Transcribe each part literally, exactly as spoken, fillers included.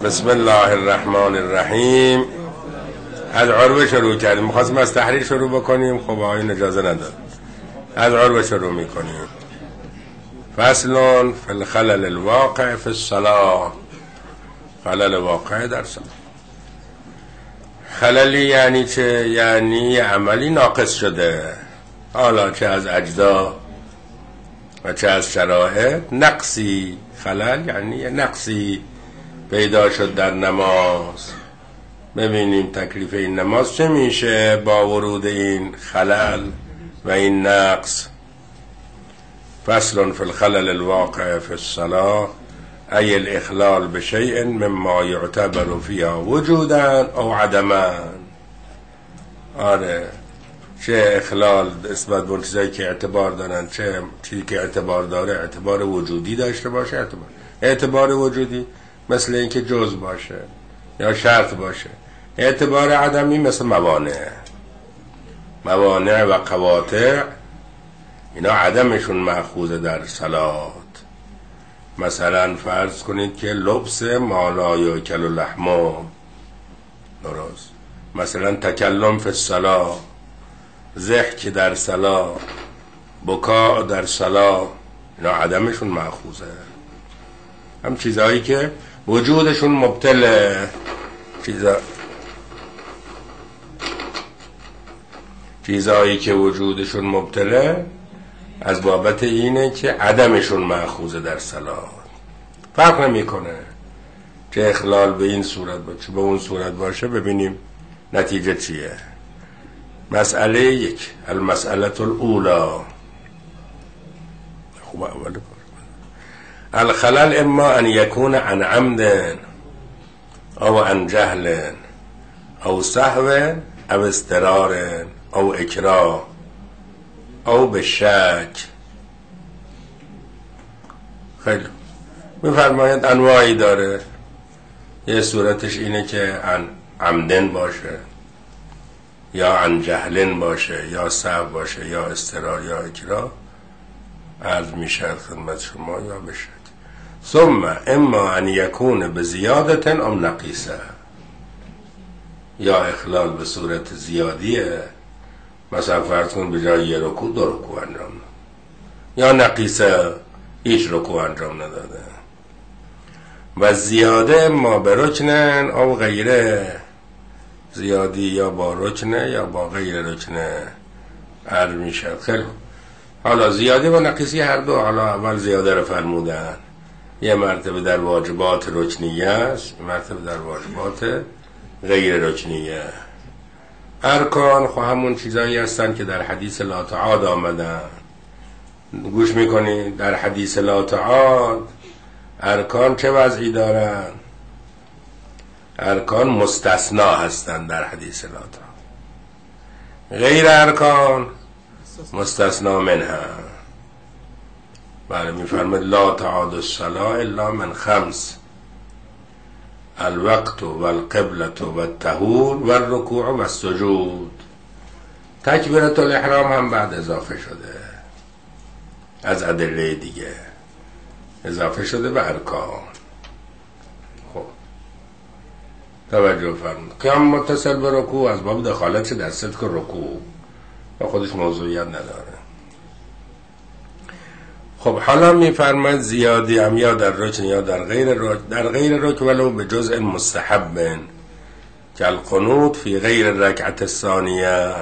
بسم الله الرحمن الرحیم. از عروه شروع کردیم. می‌خواستیم از تحریر شروع بکنیم، خب آقایون اجازه نداد. از عروه شروع میکنیم. فصل فی الخلل الواقع فی الصلاة. خلل واقع در صلاة. خللی یعنی چه؟ یعنی عملی ناقص شده، حالا چه از اجزا و چه از شرایط. نقصی، خلل یعنی نقصی پیدا شد در نماز. ببینیم تکلیف این نماز چه میشه با ورود این خلل و این نقص. فصل فی الخلل الواقع فی الصلاة ای الاخلال بشیء مما یعتبر فیها وجودا او عدما. آره، چه اخلال نسبت به چیزایی که اعتبار دارن، چه چیزی که اعتبار داره اعتبار وجودی داشته باشه. اعتبار اعتبار وجودی مثل اینکه جز باشه یا شرط باشه. اعتبار عدمی مثل موانع موانع و قواطع، اینا عدمشون مأخوذ در صلات. مثلا فرض کنید که لبس ما لا یاکل لحمه، درست. مثلا تکلم فی الصلاة، ضحک در صلاة، بکا در صلاة، اینا عدمشون مأخوذه. هم چیزهایی که وجودشون مبتله، چیزا چیزهایی که وجودشون مبتله از بابت اینه که عدمشون مأخوذه در صلاة. فرق نمیکنه چه اخلال به این صورت باشه به اون صورت باشه. ببینیم نتیجه چیه. مسئله یک، المسئله الاولی. خوب اول الخلل اما ان یکون عن عمد او عن جهل او سهو او استرار او اکراه او بالشک. خیلی میفرمایند انواعی داره. یه صورتش اینه که عن عمدن باشه، یا عن جهلن باشه، یا سهو باشه، یا استرار یا اکراه. عرض میشه خدمت شما یا بشک. ثم اما ان یکون بزیادت او نقیصه، یا اخلال به صورت زیادیه، مثلا فرض کن به جای یه رکوع دو رکوع انجام داد، یا نقیصه هیچ رکوع انجام نداده. و زیاده ما به رکنن او غیره، زیادی یا با رکنه یا با غیر رکنه. عرض میشه خیلی. حالا زیاده و نقیصی هر دو، حالا اول زیاده رو فرمودن، یه مرتبه در واجبات رکنیه است، یه مرتبه در واجبات غیر رکنیه. ارکان خب همون چیزایی هستن که در حدیث لا تعاد آمدن. گوش میکنی در حدیث لا تعاد ارکان چه وضعی دارن؟ ارکان مستثنا هستن در حدیث لا تعاد. غیر ارکان مستثنا منها. بله میفرماید لا تعاد الصلاة الا من خمس، الوقت و القبلة و الطهور و الرکوع و السجود. تکبیرة الاحرام هم بعد اضافه شده از ادله دیگه، اضافه شده به ارکان. خب توجه فرمایید. قیام متصل به رکوع از باب دخالت در صدق رکوع و خودش موضوعیت نداره. خب حالا میفرماید زیادی هم یا در رکن یا در غیر رکن. در غیر رکن ولو به جزء مستحب که القنوت فی غیر رکعت الثانیه.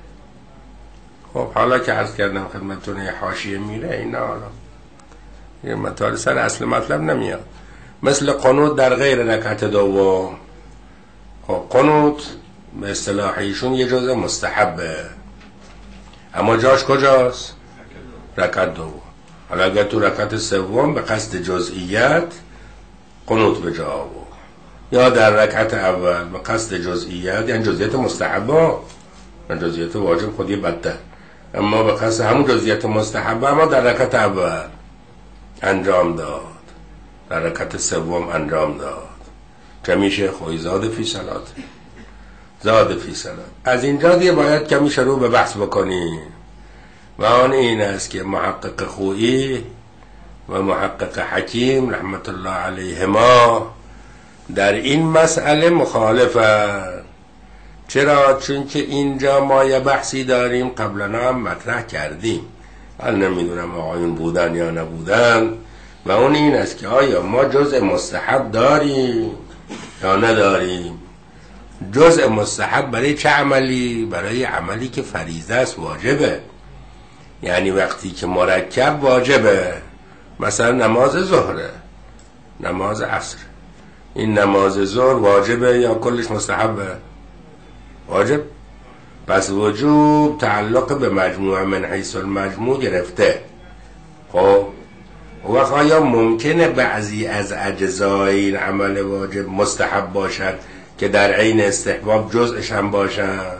خب حالا که عرض کردم خدمتتون یه حاشیه میره، اینا حالا یه مطالب سر اصل مطلب نمیاد. مثل قنوت در غیر رکعت دوم. خب قنوت به اصطلاح ایشون یه جزء مستحبه، اما جاش کجاست؟ رکعت دوم. حالا اگر تو رکعت سوم به قصد جزئیت قنوت به جا آورد، یا در رکعت اول به قصد جزئیت، یعنی جزئیت مستحبه و جزئیت واجب خودی بده، اما به قصد همون جزئیت مستحبه اما در رکعت اول انجام داد، در رکعت سوم انجام داد، چه میشه؟ خوی زاد فی صلات، زاد فی صلات. از اینجا دیگه باید کمی شروع به بحث بکنیم و آن این است که محقق خویی و محقق حکیم رحمت الله علیهما در این مسئله مخالفن. چرا؟ چون که اینجا ما یه بحثی داریم قبلا هم مطرح کردیم، من نمیدونم آقایون بودن یا نبودن، و اون این است که آیا ما جزء مستحب داریم یا نداریم. جزء مستحب برای چه عملی؟ برای عملی که فریضه است، واجبه. یعنی وقتی که مرکب واجبه، مثلا نماز ظهره، نماز عصر، این نماز ظهر واجبه یا کلش مستحبه؟ واجب. پس وجوب تعلق به مجموعه من حیث المجموع گرفته. خب وقت آیا ممکنه بعضی از اجزای این عمل واجب مستحب باشد که در عین استحباب جزءش هم باشد؟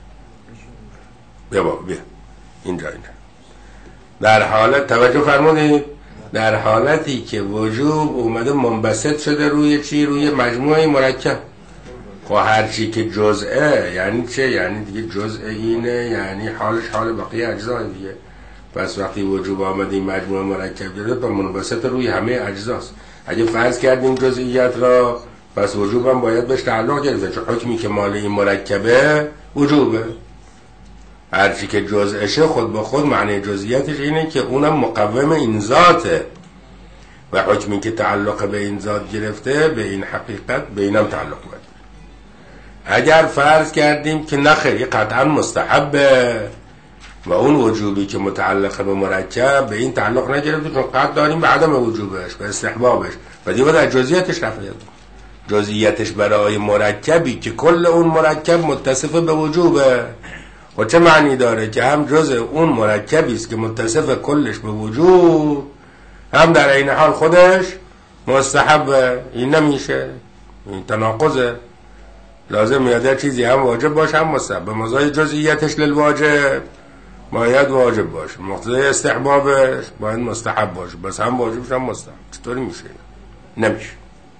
بیا بابا بیا اینجا اینجا در حالت توجه فرمودید، در حالتی که وجوب اومده منبسط شده روی چی؟ روی مجموعه مرکب. خب هر چی که جزئه یعنی چه؟ یعنی دیگه جزء اینه، یعنی حالش حال بقیه اجزای دیگه. پس وقتی وجوب آمده این مجموعه مرکب گرفت و منبسط روی همه اجزاست. اگه فرض کردیم جزئیات را، پس وجوب هم باید بهش تعلق گرفته، چون حکمی که مال این مرکبه وجوبه. هر چی که جزئشه خود به خود معنی جزئیاتش اینه که اونم مقوم این ذاته، و حکمی که تعلق به این ذات گرفته به این حقیقت به اینم تعلق باید. اگر فرض کردیم که نخیر قطعا مستحبه و اون وجوبی که متعلق به مرکب به این تعلق نگرفته، چون قطع داریم به عدم وجوبش، به استحبابش، و دیگه در جزئیاتش رفت. جزئیاتش برای مرکبی که کل اون مرکب متصف به وجوبه. و چه معنی داره؟ که هم جزء اون مرکبی است که متصف کلش به وجوب، هم در این حال خودش مستحبه. این نمیشه، این تناقضه. لازم میاده چیزی هم واجب باشه هم مستحب. به مزای جزئیاتش للواجب باید واجب باشه، مقتضای استحبابش باید مستحب باشه، بس هم واجبش هم مستحب. چطوری میشه؟ نمیشه.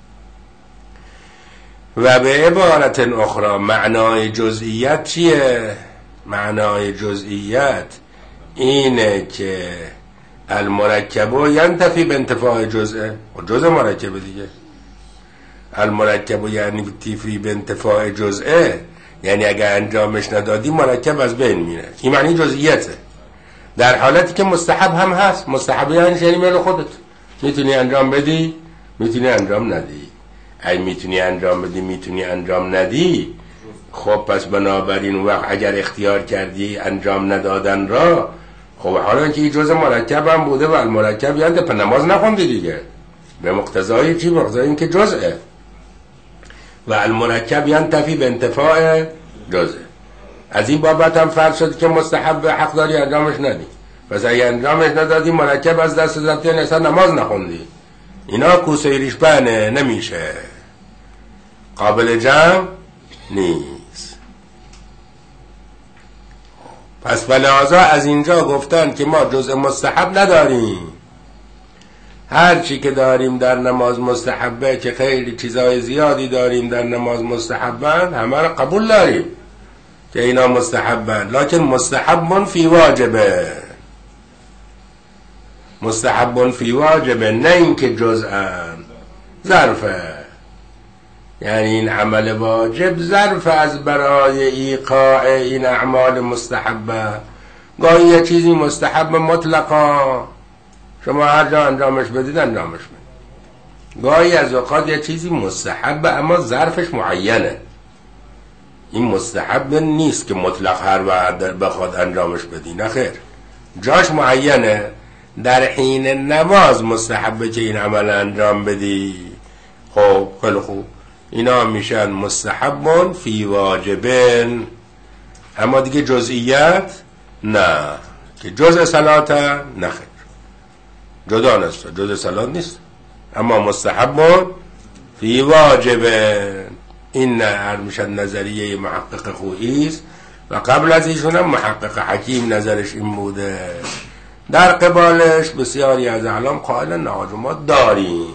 و به عبارت اخرى معنای جزئیت چیه؟ معنای جزئیت اینه که المرکب ینتفی به انتفاع جزء، و جزء مرکب دیگه. المرکب یعنی تیفی به انتفاع جزء، یعنی اگر انجامش ندادی مرکب از بین میره. این معنی جزئیته. در حالتی که مستحب هم هست. مستحب یعنی شریع میل خودت، میتونی انجام بدی میتونی انجام ندی. اگه میتونی انجام بدی میتونی انجام ندی، خب پس بنابراین وقت اگر اختیار کردی انجام ندادن را، خب حالا که این جزء مرکب هم بوده و المرکب یعنی پس نماز نخوندی دیگه، به مقتضای چی؟ مقتضای این که جزءه. و المرکب ینتفی به انتفاع جزء. از این بابت هم فرض شد که مستحب حق داری انجامش ندی، پس اگه انجامش ندادی مرکب از دست دادی، اصلا نماز نخوندی. اینا کوسه ریشبنه، نمیشه، قابل جمع نیست. پس بلحاظا از اینجا گفتن که ما جزء مستحب نداریم. هر چی که داریم در نماز مستحبه، که خیلی چیزای زیادی داریم در نماز مستحبن، همه را قبول داریم که اینا مستحبن، لکن مستحبن فی واجبه. مستحبن فی واجبه، نه اینکه جزءن، ظرفه. یعنی این عمل واجب ظرف از برای ایقاع این اعمال مستحبه. گاهی یه چیزی مستحب مطلقا شما هر جا انجامش بدید انجامش بدید. گاهی از اوقات یه چیزی مستحبه اما ظرفش معینه. این مستحب نیست که مطلق هر وقت بخواد انجامش بدی، نه خیر، جاش معینه. در حین نماز مستحبه که این عمل انجام بدی. خب خیلی خوب، اینا میشن مستحبون فی واجبن. اما دیگه جزئیات نه، که جزء صلات نه خیر، جدا نیست، جزء صلات نیست، اما مستحبون فی واجبن. این هر میشن نظریه محقق خویی است و قبل از ایشون هم محقق حکیم نظرش این بوده. در قبالش بسیاری از اعلام قائل نه ما داریم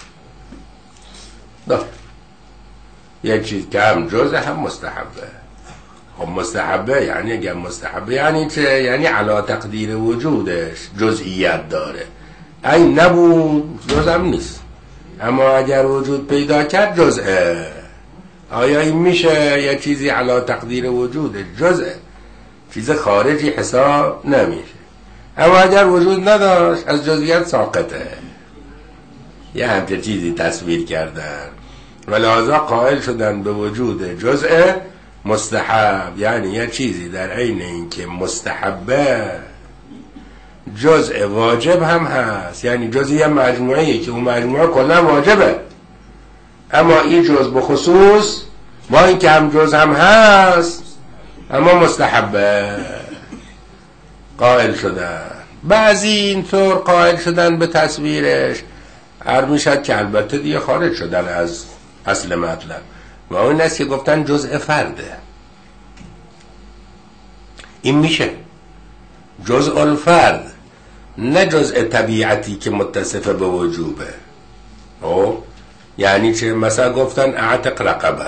دار یک چیز که هم جزء هم مستحبه. خب مستحبه یعنی اگر مستحبه یعنی چه؟ یعنی علا تقدیر وجودش جزئیت داره. این نبود جزء هم نیست. اما اگر وجود پیدا کرد جزءه. آیا این میشه یه چیزی علی تقدیر وجوده، جزءه، چیز خارجی حساب نمیشه. اما اگر وجود نداشت از جزئیات ساقطه. یه همچه چیزی تصویر کردن و لحاظا قائل شدن به وجود جزء مستحب، یعنی یه چیزی در عین این که مستحبه جزء واجب هم هست، یعنی جزء یه مجموعه‌ای که اون مجموعه کلا واجبه، اما این جزء بخصوص با این که هم جزء هم هست اما مستحبه قائل شدن. بعضی اینطور قائل شدن به تصویرش، عرض میشد که البته دیگه خارج شدن از اصل مطلب و اون است که گفتن جزء فرده. این میشه جزء الفرد، نه جزء طبیعتی که متصف به وجوبه. او یعنی چه؟ مثلا گفتن اعتق رقبه،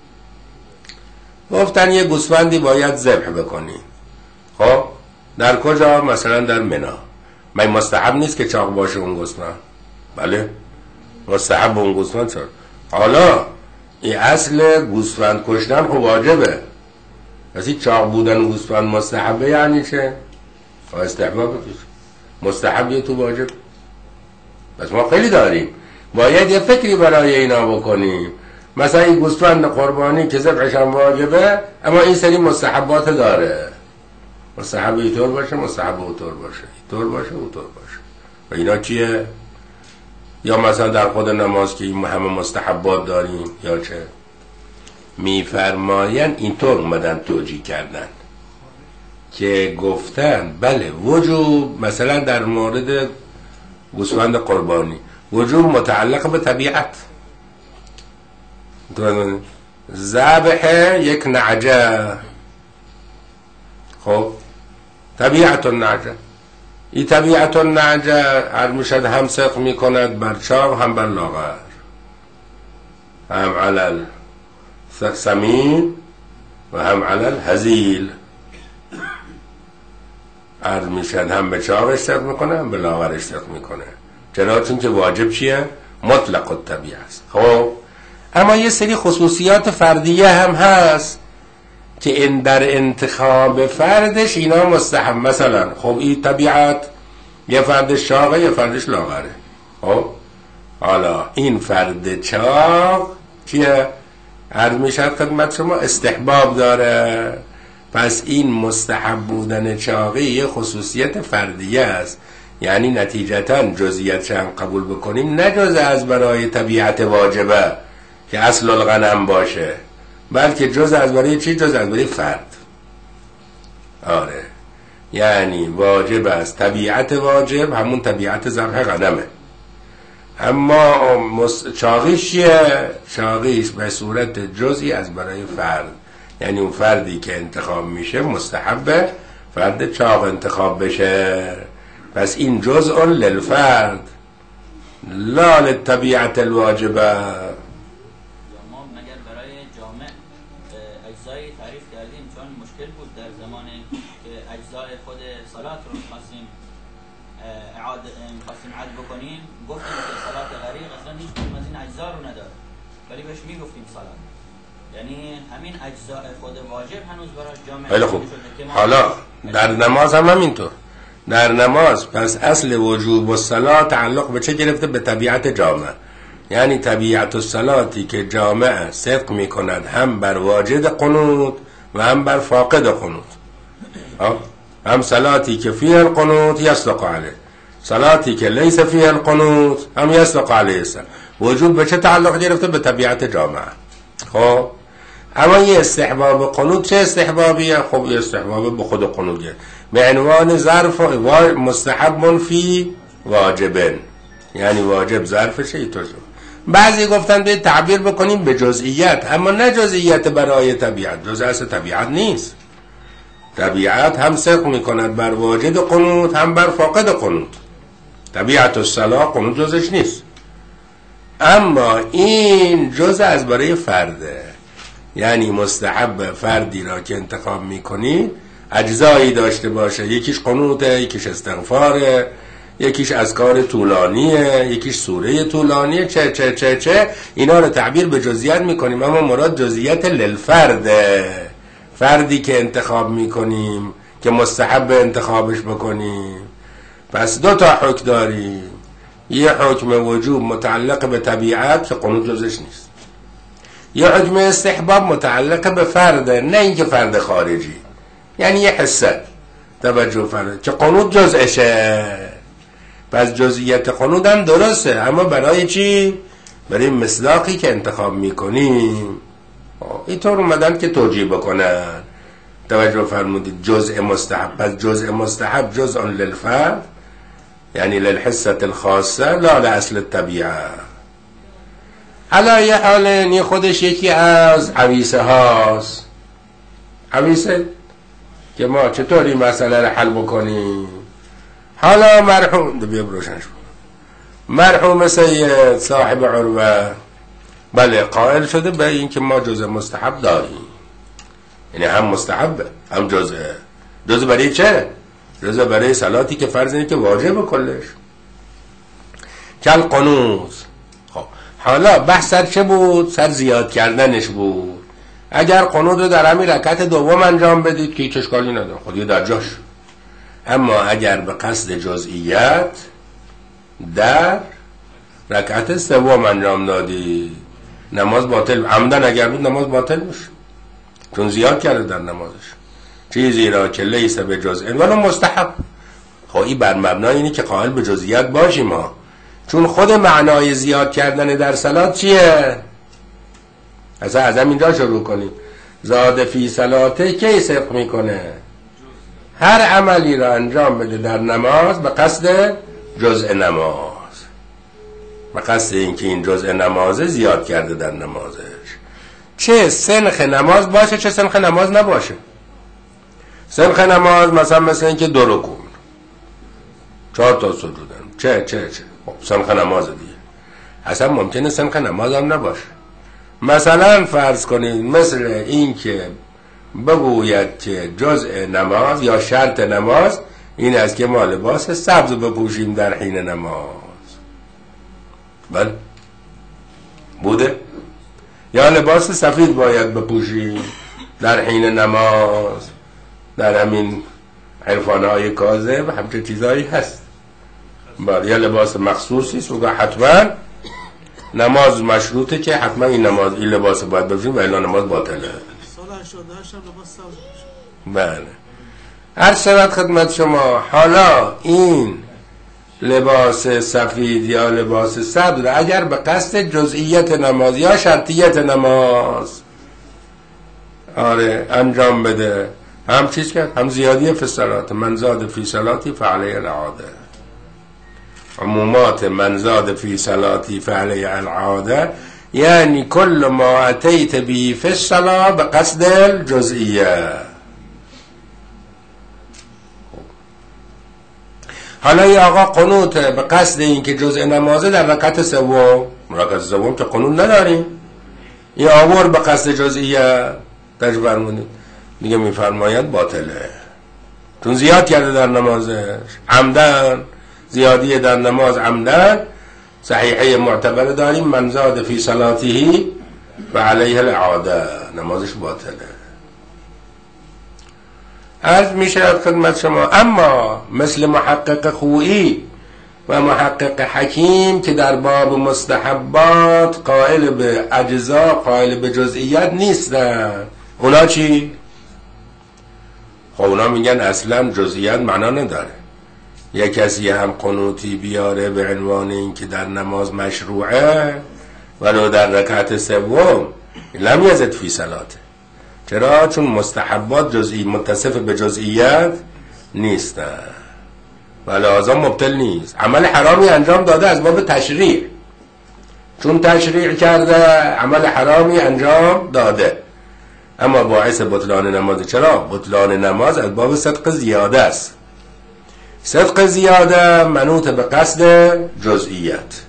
گفتن یه گوسفندی باید ذبح بکنی. خب در کجا؟ مثلا در منا. من مستحب نیست که چاق باشه اون گوسفند؟ بله مستحب اون گوسفند شد. حالا این اصل گوسفند کشتن خب واجبه، پس چاق بودن گوسفند مستحبه یعنی چه؟ استحباب بکش مستحبیه تو واجب. پس ما خیلی داریم، باید یه فکری برای اینا بکنیم. مثلا این گوسفند قربانی که ذبحش هم واجبه اما این سری مستحبات داره، مستحب اینطور باشه، مستحب اونطور باشه، اینطور باشه اونطور باشه. و اینا چیه؟ یا مثلا در خود نماز که این همه مستحبات داریم، یا چه میفرماین اینطور اومدن توجیه کردن که گفتن بله وجوب مثلا در مورد گوسفند قربانی وجوب متعلق به طبیعت. ذبح یک نعجه، خب طبیعت النعجه، این طبیعت النعجه هر میشد هم صدق میکند بر چاق هم بر لاغر، هم علل سمین و هم علل هزیل. عرض میشد هم به چاقش صدق میکنه هم به لاغرش صدق میکنه، چرا؟ چون که واجب چیه؟ مطلق الطبیعه است. خب اما یه سری خصوصیات فردیه هم هست که این در انتخاب فردش اینا مستحب. مثلا خب این طبیعت یه فردش چاقه یه فردش لاغره. خب حالا این فرد چاق چیه؟ عرض میشد خدمت شما استحباب داره، پس این مستحب بودن چاقی یه خصوصیت فردیه است، یعنی نتیجتا جزئیاتش هم قبول بکنیم نه جز از برای طبیعت واجبه که اصل الغنم باشه، بلکه جز از برای چی؟ جز از برای فرد. آره یعنی واجب است، طبیعت واجب همون طبیعت ذبح غنمه، اما مس... چاقیش چیه؟ چاقیش به صورت جزئی از برای فرد، یعنی اون فردی که انتخاب میشه مستحبه فرد چاق انتخاب بشه. پس این جزء للفرد لا للطبیعت الواجبه. ما مگر برای جامع اجزای تعریف کردیم چون مشکل بود در زمانی که اجزای خود صلات رو خواستیم اعاده خواستیم عد بکنیم، گفتیم که صلات غریق اصلا هیچ کدوم از این اجزا رو نداره ولی بهش میگفتیم صلات، یعنی همین اجزای خود واجب هنوز براش جامع خیلی خوب. حالا در نماز هم همینطور، در نماز پس اصل وجوب الصلاة تعلق به چه گرفته؟ به طبیعت جامع، یعنی طبیعت الصلاتی که جامع صدق می کند هم بر واجد قنوت و هم بر فاقد قنوت. هم صلاتی که فیه القنوت یصدق علیه، صلاتی که لیس فیه القنوت هم یصدق علیه. وجوب به چه تعلق گرفته؟ به طبیعت جامع. خب اما یه استحباب قنوت چه استحبابیه؟ خب یه استحباب به خود قنوتیه به عنوان ظرف مستحب فی واجبن، یعنی واجب ظرفشه. اینطور بعضی گفتن به تعبیر بکنیم به جزئیات، اما نه جزئیات برای طبیعت، جزء اصل طبیعت نیست. طبیعت هم صدق میکند بر واجد قنوت هم بر فاقد قنوت، طبیعت الصلاة قنوت جزش نیست، اما این جزء از برای فرده، یعنی مستحب فردی را که انتخاب میکنید اجزایی داشته باشه، یکیش قنوته، یکیش استغفاره، یکیش اذکار طولانیه، یکیش سوره طولانیه، چه چه چه چه اینا رو تعبیر به جزئیات میکنیم، اما مراد جزئیات للفرده، فردی که انتخاب میکنیم که مستحب انتخابش بکنیم. پس دو تا حکم داریم، یه حکم وجوب متعلق به طبیعت که قنوت جزش نیست، یه حکم استحباب متعلق به فرده، نه اینکه فرد خارجی، یعنی یه حسه توجه فرده که قنوت جزشه. پس جزئیت قنوت هم درسته، اما برای چی؟ برای مصداقی که انتخاب میکنیم. اینطور اومدن که توجیه بکنن. توجه فرمودید جزء مستحب، پس جزء مستحب جزء للفرد یعنی للحسة الخاصه لا لأصل الطبیعه. حالا یه حاله نی خودش یکی از حویسه هاست، حویسه که ما چطوری مسئله رو حل بکنیم. حالا مرحوم بیا بروشنش مرحوم سید صاحب عروه بله قائل شده به این که ما جزء مستحب داریم، یعنی هم مستحب هم جزء. جزء برای چه؟ جزء برای صلاتی که فرض اینه که واجب کلش کل قنوت. خب حالا بحث سر چه بود؟ سر زیاد کردنش بود. اگر قنوت رو در همین رکعت دوم انجام بدید که هیچ اشکالی نداره، خودی در جاش. اما اگر به قصد جزئیات در رکعت سوم انجام دادی نماز باطل، عمدن اگر بود نماز باطل میشه، چون زیاد کرده در نمازش چیزی را که لیس به جزء ولی مستحب. خب این بر مبنای اینه که قائل به جزئیات باشیم ما، چون خود معنای زیاد کردن در صلات چیه؟ اصلا از همینجا شروع کنیم. زاد فی صلاته کی صدق میکنه؟ هر عملی را انجام بده در نماز به قصد جزء نماز، به قصد اینکه این جزء نمازه زیاد کرده در نمازش، چه سنخ نماز باشه چه سنخ نماز نباشه. سنخ نماز مثلا مثل اینکه دو رکوع چهار تا سجودن چه چه چه سنخ نماز دیگه. اصلا ممکنه سنخ نماز هم نباشه. مثلا فرض کنید مثل این که بگوید که جزء نماز یا شرط نماز این است که ما لباس سبز بپوشیم در حین نماز. بله بوده؟ یا لباس سفید باید بپوشیم در حین نماز. در همین عرفانهای کاذب همچه چیزایی هست. بله یا لباس مخصوصی است و حتما نماز مشروطه که حتما این نماز این لباس باید بپوشیم و الا نماز باطله. بله هر شود خدمت شما. حالا این لباس سفید یا لباس سبز اگر به قصد جزئیت نماز یا شرطیت نماز آره انجام بده، هم چیز کرد هم زیادی فی صلات، من زاد فی صلاتی فعلیه العاده. عمومات من زاد فی صلاتی فعلیه العاده یعنی کل ما اتیت بی فی الصلاة به قصد الجزئیه. حالا ای آقا قنوت به قصد این که جزء نمازه در رکعت سوم، رکعت سوم که قنوت نداریم، ای آور به قصد جزئیه تجبر مونید دیگه میفرماید باطله، چون زیاد کرده در نمازش عمدن، زیادی در نماز عمدن. صحیحه معتبر داریم من زاد فی صلاته و علیه العاده، نمازش باطله. عرض میشه خدمت شما. اما مثل محقق خویی و محقق حکیم که در باب مستحبات قائل به اجزا قائل به جزئیات نیستن، اونا چی؟ خب اونا میگن اصلا جزئیات معنا نداره. یک کسی هم قنوتی بیاره به عنوان این که در نماز مشروعه ولو در رکعت سوم لم یزد فی صلاته. چرا؟ چون مستحبات جزئی متصف به جزئیات نیستن و لازم مبتل نیست. عمل حرامی انجام داده از باب تشریع، چون تشریع کرده عمل حرامی انجام داده، اما باعث بطلان نماز. چرا؟ بطلان نماز از باب صدق زیاده است. صدق زیاده منوط به قصد جزئیات.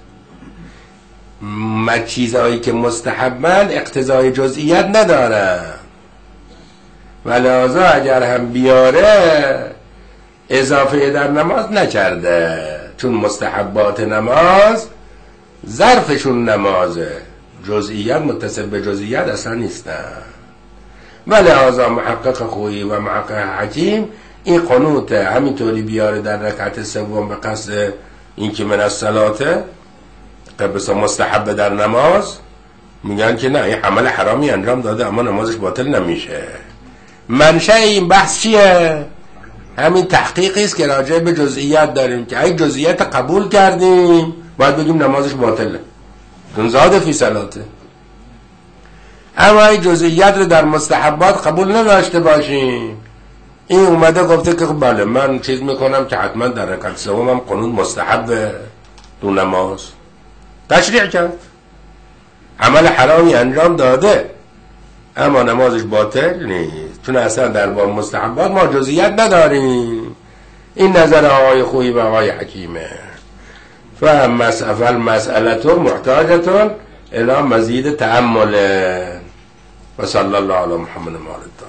چیزهایی که مستحبن اقتضای جزئیات ندارن و لذا اگر هم بیاره اضافه در نماز نکرده. چون مستحبات نماز ظرفشون نمازه، جزئیات متصل به جزئیات اصلا نیستن. ولی لحاظا محقق خویی و محقق حکیم این قنوت همینطوری بیاره در رکعت سوم به قصد این که من از صلاته قبصا مستحب در نماز، میگن که نه این عمل حرامی انجام داده اما نمازش باطل نمیشه. منشأ این بحث چیه؟ همین تحقیقی است که راجع به جزئیات داریم که اگه جزئیات قبول کردیم باید بگیم نمازش باطله چون زاد فی صلاته. اما اگه جزئیات رو در مستحبات قبول نداشته باشیم، این اومده گفته که بله من چیز میکنم که حتما در رکعت سومم قنوت مستحب تو نماز، تشریع کرد، عمل حرامی انجام داده اما نمازش باطل نیست چون اصلا در باب مستحبات ما جزئیات نداریم. این نظر آقای خویی و آقای حکیمه. فهم مسئله مسئلتون محتاجتون الى مزید تأمل و صلی الله علی محمد و آله.